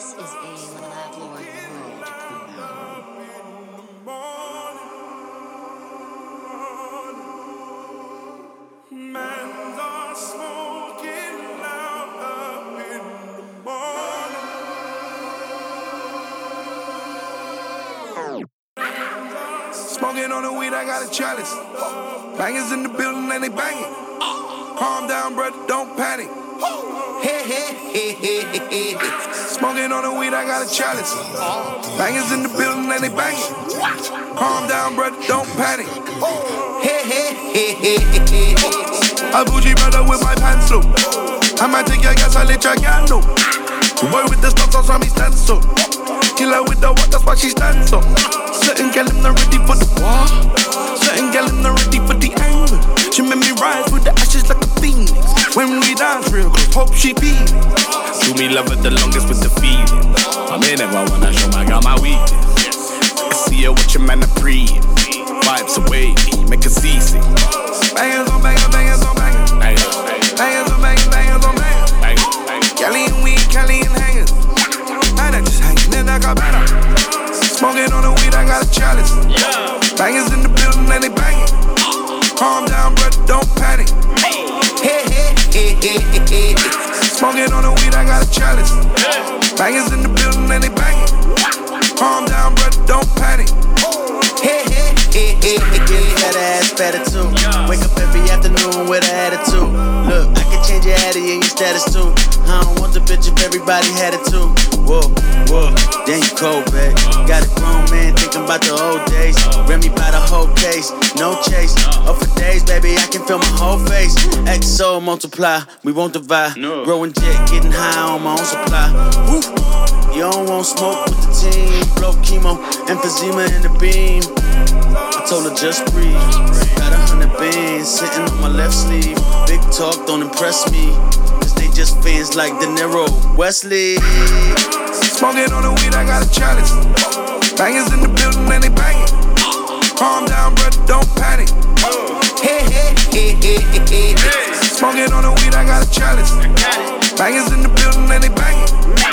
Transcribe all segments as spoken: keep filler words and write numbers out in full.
This is a Lab Lord world. Men are smoking loud up in the morning. Smoking on the weed, I got a chalice. Bangers in the building and they banging. Calm down, brother, don't panic. Hey, hey, hey, hey, hey, hey. Smoking on the weed, I got a chalice. Bangers in the building and they banging. Calm down, brother, don't panic. Hey, hey, hey, hey, hey, hey. A bougie brother with my pants low. I might take your gas, I let your candle. Boy with the stuff, so me stand so. Killer with the what, that's why she stands so. Certain gal in the ready for the war. Certain gal in the ready for the anger. She made me rise with the ashes like a phoenix. When we dance real close, hope she be. Do me love it the longest with the feeling. I'm in it, I wanna show my girl my weakness. I see her with your man a breathe. Vibes away, make her seasick. Bangers on bangers, bangers on bangers. Bangers on bangers, bangers on bangers. Cali and weed, Cali and hangers. Now that just hanging in like a banner. Smoking on the weed, I got a chalice. Bangers in the building and they banging. Calm down, brother, don't panic. Hey, hey, hey, hey, hey, hey. Smoking on the weed, I got a chalice. Bangers in the building and they banging. Calm down, brother, don't panic. Hey, hey, hey, hey, hey, hey. Better ass better too. Wake up every afternoon with an attitude. Look, I can change your addy and your status too. I don't want the bitch if everybody had it too. Whoa, whoa, damn you cold, babe. Got a grown man thinking about the old days. Ran me by the whole case, no chase. Up for days, baby, I can feel my whole face. X O multiply, we won't divide. No. Growing jet, getting high on my own supply. Woo. You don't want smoke with the team. Blow chemo, emphysema in the beam. I told her just breathe. Got a hundred bands sitting on my left sleeve. Big talk don't impress me, cause they just fans like De Niro, Wesley. Smoking on the weed, I got a chalice. Bangers in the building and they banging. Calm down, brother, don't panic. Hey, hey, hey, hey, hey, hey. Smoking on the weed, I got a chalice. Bangers in the building and they banging.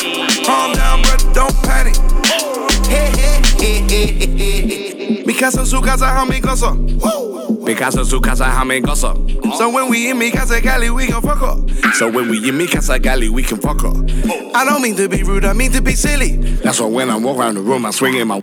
Calm down, brother, don't panic. Hey, hey, hey, hey, hey, hey. Mi casa, su casa, how me goza. Mi casa, su casa, how me goza. So when we in mi casa, Cali, we can fuck up. So when we in mi casa, Cali, we can fuck her. I don't mean to be rude, I mean to be silly. That's why when I walk around the room, I'm swinging my.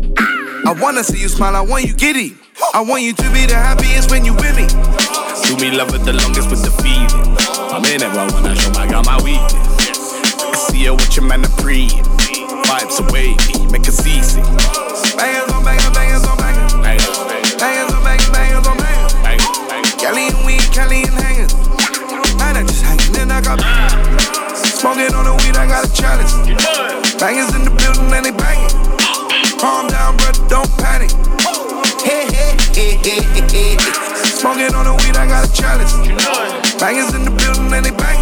I wanna see you smile, I want you giddy. I want you to be the happiest when you with me. Do me love it the longest with the feeling. I'm in it, I wanna show my girl my weakness. I see her with your man a breathe. Vibes away, make her seasick. Bangers on bangers, bangers on bangers. Bangers on bangers, bangers on bangers. Cali and weed, Cali and hangers. Now that just hanging in like a banner. Smoking on the weed, I got a chalice. Bangers in the building and they banging. Calm down, brother, don't panic. Hey, hey, hey, hey, hey, hey. Smoking on the weed, I got a chalice. Bangers in the building and they banging.